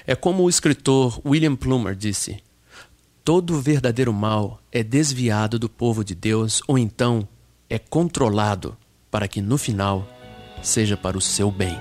É como o escritor William Plumer disse: todo verdadeiro mal é desviado do povo de Deus ou então é controlado para que no final seja para o seu bem.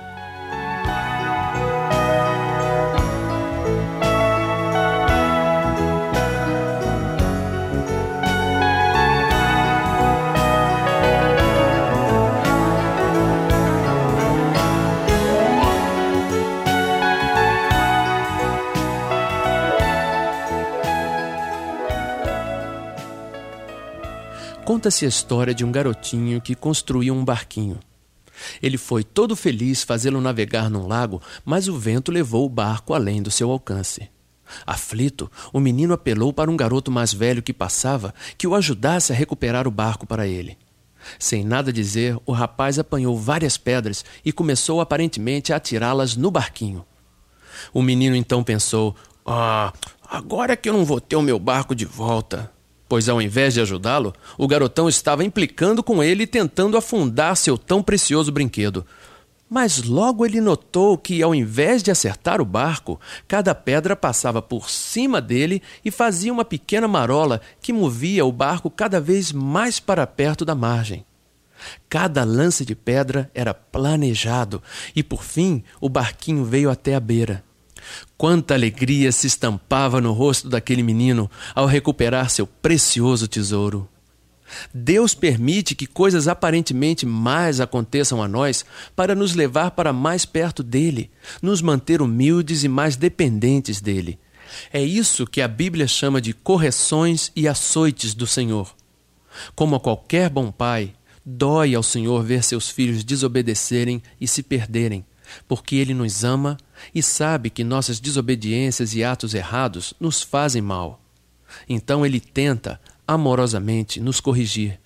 Conta-se a história de um garotinho que construía um barquinho. Ele foi todo feliz fazê-lo navegar num lago, mas o vento levou o barco além do seu alcance. Aflito, o menino apelou para um garoto mais velho que passava que o ajudasse a recuperar o barco para ele. Sem nada dizer, o rapaz apanhou várias pedras e começou aparentemente a atirá-las no barquinho. O menino então pensou: agora é que eu não vou ter o meu barco de volta. Pois ao invés de ajudá-lo, o garotão estava implicando com ele e tentando afundar seu tão precioso brinquedo. Mas logo ele notou que, ao invés de acertar o barco, cada pedra passava por cima dele e fazia uma pequena marola que movia o barco cada vez mais para perto da margem. Cada lance de pedra era planejado e, por fim, o barquinho veio até a beira. Quanta alegria se estampava no rosto daquele menino ao recuperar seu precioso tesouro. Deus permite que coisas aparentemente más aconteçam a nós para nos levar para mais perto dele, nos manter humildes e mais dependentes dele. É isso que a Bíblia chama de correções e açoites do Senhor. Como a qualquer bom pai, dói ao Senhor ver seus filhos desobedecerem e se perderem, porque Ele nos ama e sabe que nossas desobediências e atos errados nos fazem mal. Então Ele tenta, amorosamente, nos corrigir.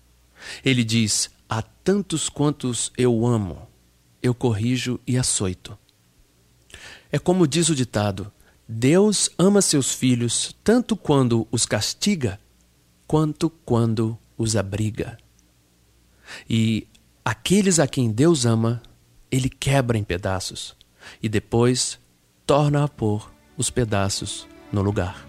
Ele diz: a tantos quantos eu amo, eu corrijo e açoito. É como diz o ditado: Deus ama seus filhos tanto quando os castiga, quanto quando os abriga. E aqueles a quem Deus ama, Ele quebra em pedaços e depois torna a pôr os pedaços no lugar.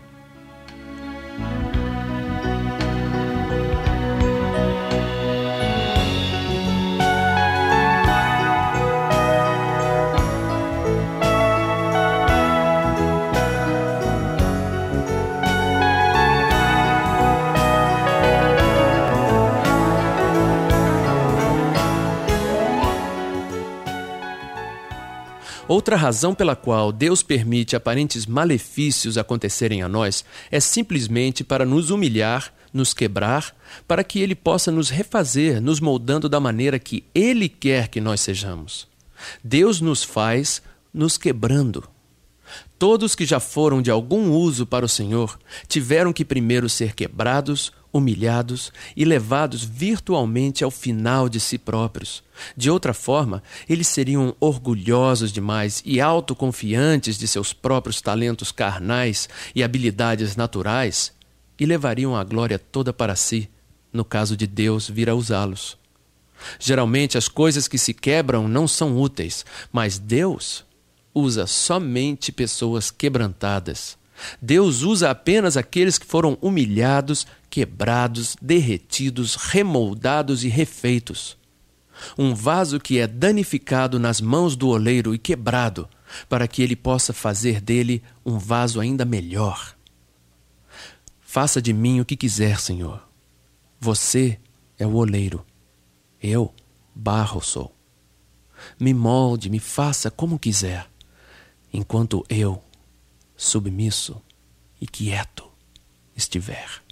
Outra razão pela qual Deus permite aparentes malefícios acontecerem a nós é simplesmente para nos humilhar, nos quebrar, para que Ele possa nos refazer, nos moldando da maneira que Ele quer que nós sejamos. Deus nos faz nos quebrando. Todos que já foram de algum uso para o Senhor tiveram que primeiro ser quebrados, humilhados e levados virtualmente ao final de si próprios. De outra forma, eles seriam orgulhosos demais e autoconfiantes de seus próprios talentos carnais e habilidades naturais e levariam a glória toda para si, no caso de Deus vir a usá-los. Geralmente, as coisas que se quebram não são úteis, mas Deus usa somente pessoas quebrantadas. Deus usa apenas aqueles que foram humilhados, quebrados, derretidos, remoldados e refeitos. Um vaso que é danificado nas mãos do oleiro e quebrado, para que ele possa fazer dele um vaso ainda melhor. Faça de mim o que quiser, Senhor. Você é o oleiro. Eu, barro sou. Me molde, me faça como quiser, enquanto eu, submisso e quieto, estiver.